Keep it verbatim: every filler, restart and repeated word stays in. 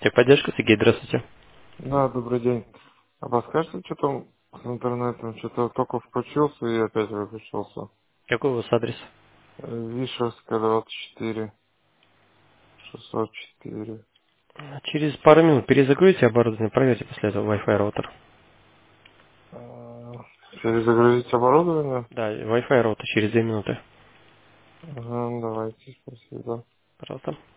Техподдержка, Сергей, здравствуйте. Да, добрый день. А подскажете, что там с интернетом? Что-то только включился и опять выключился. Какой у вас адрес? Э, Вишерская, двадцать четыре, шестьсот четыре. Через пару минут перезагрузите оборудование, проверьте после этого Wi-Fi роутер. А, Перезагрузить оборудование? Да, Wi-Fi роутер через две минуты. Ага, давайте, спасибо. Пожалуйста.